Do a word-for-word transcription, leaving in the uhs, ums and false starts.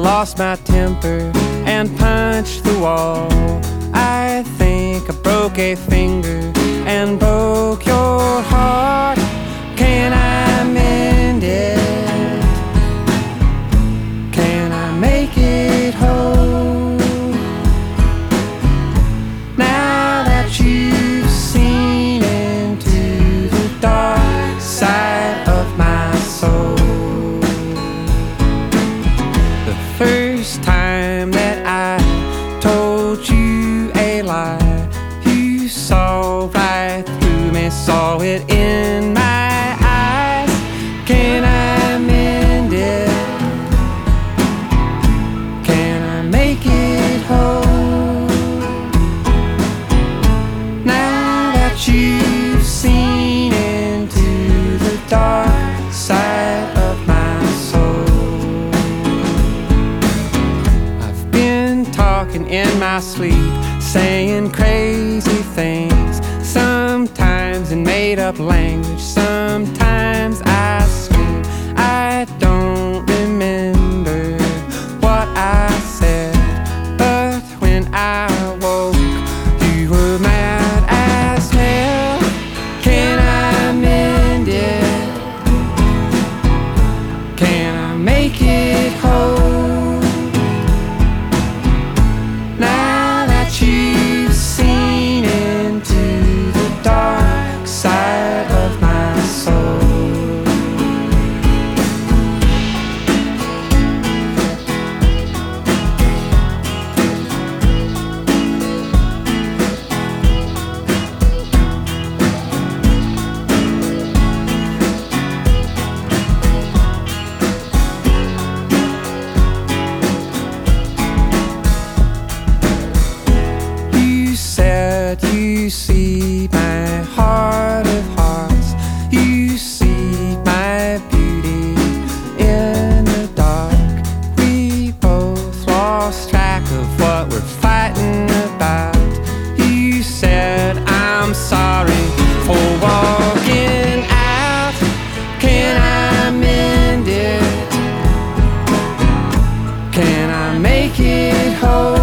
lost my temper and punched the wall. I think I broke a finger and broke your heart. Can I mend it? Can I make it whole? Now that you've seen into the dark side of my soul. The first time that I told you a lie, you saw right through me, saw it in my eyes. Can I mend it? Can I make it whole? Now that you've seen into the dark side of my soul. I've been talking in my sleep, saying crazy things, sometimes in made-up language, sometimes I scream. I don't remember what I said, but when I woke, you were mad as hell. Can I mend it? Can I make it whole? Now that you've seen into the dark side of my soul. You said you see my heart of hearts, you see my beauty in the dark. We both lost track of what we're fighting about. You said I'm sorry for walking out. Can I mend it? Can I make it whole?